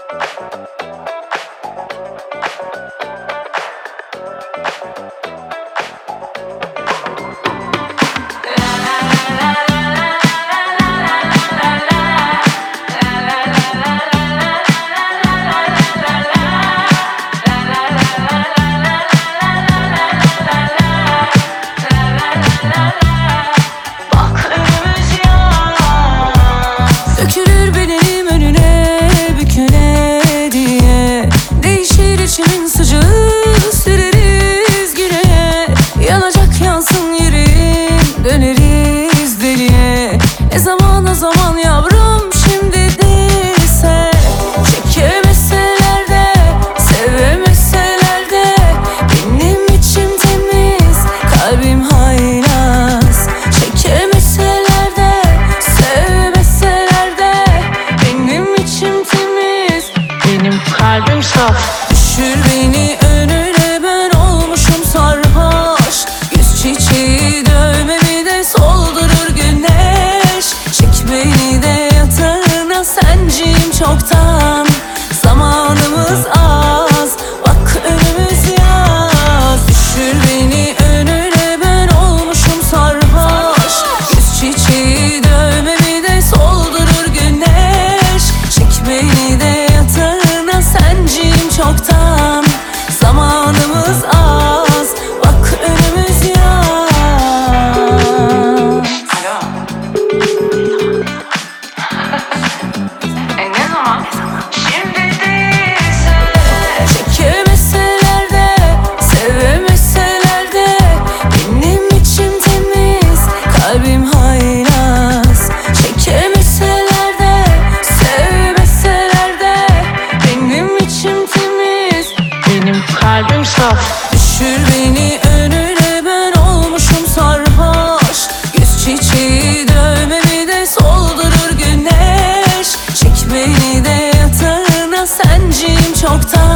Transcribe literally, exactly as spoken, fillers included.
Zaman zaman yavrum şimdi değilse, çekemeseler de sevemeseler de benim içim temiz, kalbim haylaz. Çekemeseler de sevemeseler de benim içim temiz, benim kalbim saf. Düşür beni önüne, ben olmuşum sarhoş. Yüz çiçeği dövmemi de soldurur güneş. Çek beni de yatağına, senciyim çoktan. Zamanımız az, bak önümüz yaz. Düşür beni önüne, ben olmuşum sarhoş. Yüz çiçeği dövmemi de soldurur güneş. Çek beni de yatağına, senciyim çoktan. Zamanımız az, bak önümüz yaz. Alo. E ne zaman? Şimdi değilse. Çekemeseler de sevemeseler de benim içim temiz, kalbim haylaz. Çekemeseler de sevemeseler de benim içim temiz, benim kalbim saf. Düşür beni önüne, ben olmuşum sarhoş. Yüz çiçeği dövmemi de soldurur güneş. Çek beni de yatağına, senciyim çoktan.